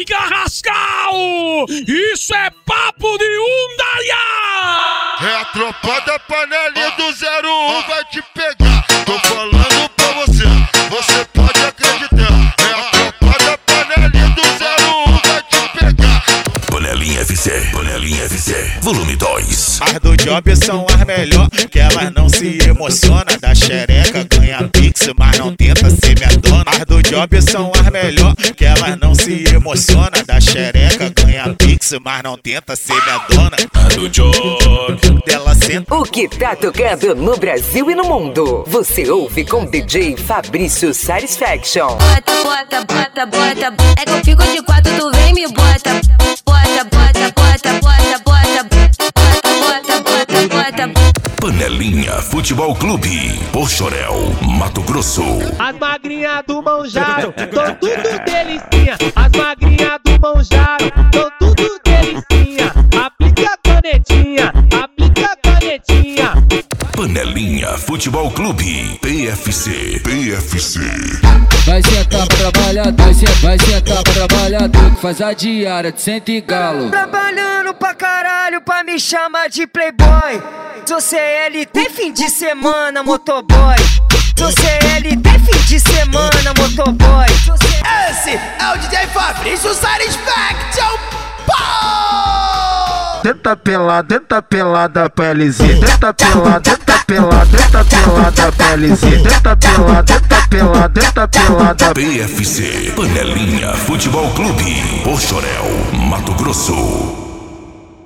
DJ Carrascal! Isso é papo de Undaia! É a tropa da panelinha do 01 vai te pegar. Tô falando pra você, você pode acreditar. É a tropa da panelinha do 01 vai te pegar. Panelinha FC, volume 2. As do job são as melhor, que elas não se emociona. Da xereca ganha pix, mas não tenta ser minha dona. As do job são as melhor, que elas não se emociona. Da xereca ganha pix, mas não tenta ser minha dona. A do job dela senta. O que tá tocando no Brasil e no mundo, você ouve com DJ Fabrício Satisfaction. Bota, bota, bota, bota. É que eu fico de quatro, tu vem me bota. Bota, bota, bota, bota, bota. Bota, bota, bota, bota. Panelinha Futebol Clube, Pochorel, Mato Grosso. As magrinhas do Manjaro, tão tudo delicinha. As magrinhas do Manjaro, tão tudo delicinha. Aplica a canetinha, aplica a canetinha. Panelinha Futebol Clube, PFC. Vai sentar pra trabalhador, vai sentar pra trabalhador, que faz a diária de 100 galo. Trabalhando pra caralho pra me chamar de playboy. Sou CLT fim de semana, motoboy. Sou CLT fim de semana, motoboy. Esse é o DJ Fabrício Satisfaction. Tenta pelada pra LZ. Tenta pelada pra LZ. Tenta pelada. PFC, Panelinha Futebol Clube, Pochorel, Mato Grosso.